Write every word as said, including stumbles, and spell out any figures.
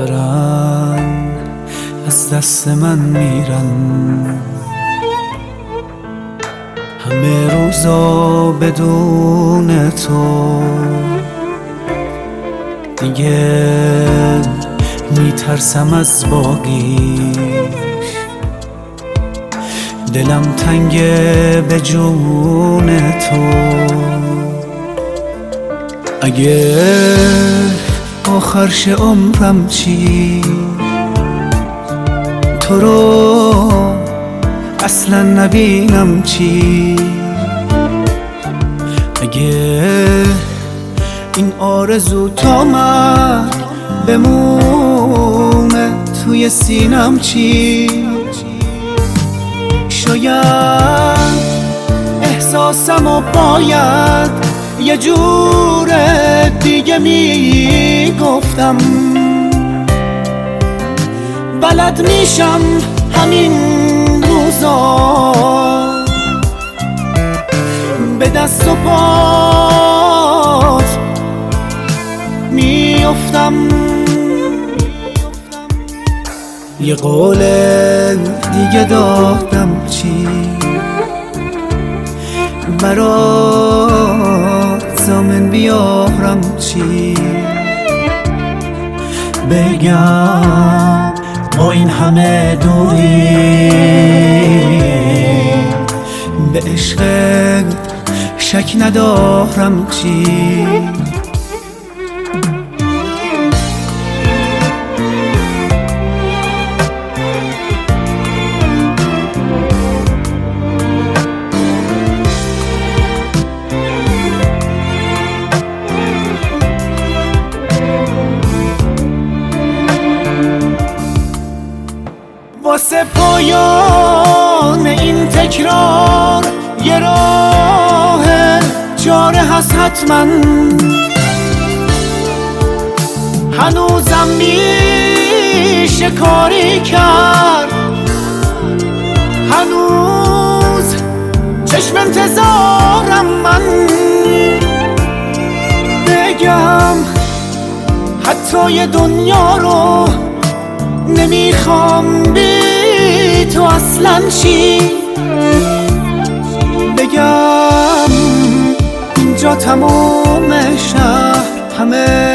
دارن از دست من میرن، همه روزا بدون تو دیگه میترسم از باقی، دلم تنگه به جون تو. اگه آخرش عمرم چی تو رو اصلا نبینم چی، اگه این آرزو تا من بمونه توی سینم چی، شاید احساسم و باید یه جور دیگه میگفتم، بلد میشم همین روزا به دست و پات میافتم. یه قول دیگه دادم چی برات زامن بیارم چی، بگم با این همه دوری به عشق شک ندارم چی. واسه پایان این تکرار یه راه چاره هست حتما، هنوزم میشه کاری کرد، هنوز چشم انتظارم من، بگم حتی یه دنیا رو نمیخوام بی تو اصلا چی، بگم اینجا تموم شهر همه